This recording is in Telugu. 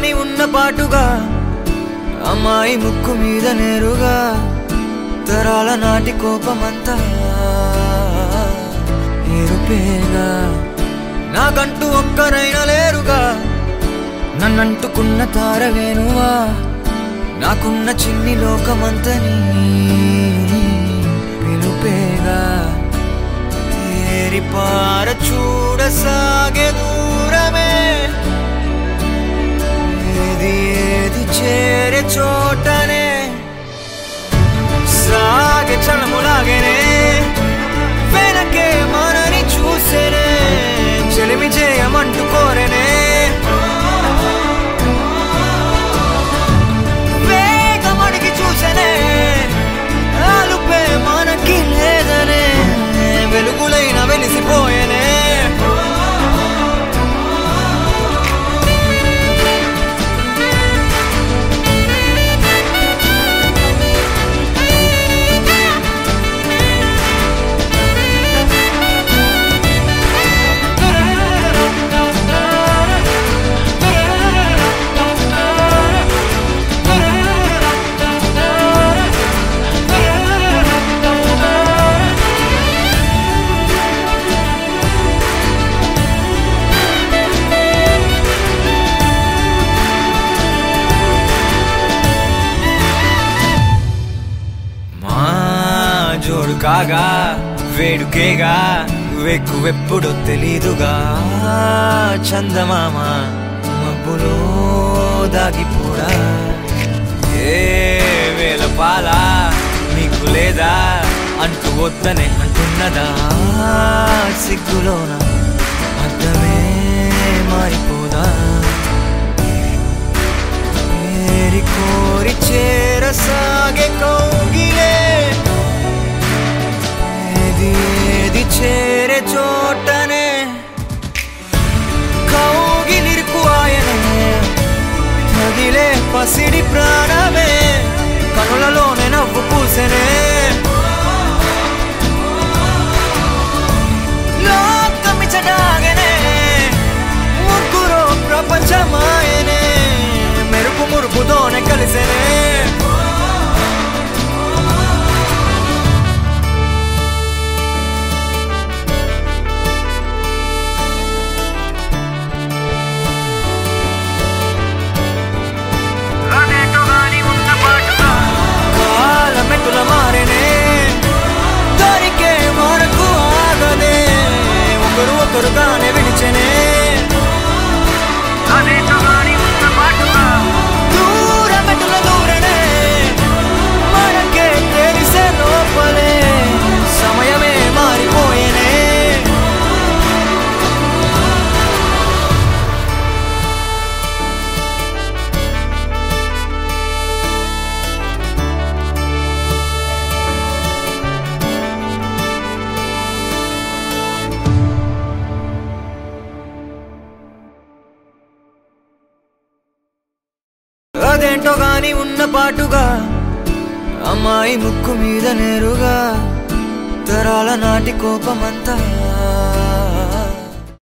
గాని ఉన్న పాటుగా అమ్మాయి ముక్కు మీద నేరుగా తరాల నాటి కోపమంతా ఏరుపేగా నాకంటూ ఒక్కరైనా లేరుగా నన్నంటుకున్న తారవేనువా నాకున్న చిన్ని లోకమంతని పిలుపేగా తేరిపార చూడసాగే దూరమే ఏది ఏది చేరే చోటనే సాగే చలములాగేనే వెనకే మనని చూసేనే చెలిమి చేయమంటూ కోరేనే వేగమడికి చూసేనే ఆలుపే మనకి లేదనే వెలుగులైన వెలిసిపోయేనే జోడు కాగా వేడుకేగా వెక్కువెప్పుడో తెలీదుగా చందమామ మబ్బులో దాగిపోడా ఏ వేల పాల నీకు లేదా అంటూ వద్దనే అంటున్నదా సిగ్గులోన అర్థమే మారిపోదా ఏరి కోరి చేరసాగే కౌగిలే ఏది చేరే చోటనే కౌగిలిరుకు ఆయనే తగిలే పసిడి ప్రాణమే కనులలోనే నవ్వు పూసెనే లోకమిచడాగనే ముగ్గురు ప్రపంచమాయనే మెరుపు మురుపుతోనే కలిసేనే మెట్టుల మారేనే దొరికే మనకు ఆగదే ఒకరు ఒకరుగానే విడిచెనే దూర మెట్టుల దూరనే మనకే తెలిసే లోపలే సమయమే మారిపోయేనే అదేంటో గాని ఉన్న పాటుగా అమ్మాయి ముక్కు మీద నేరుగా తరాల నాటి కోపమంతా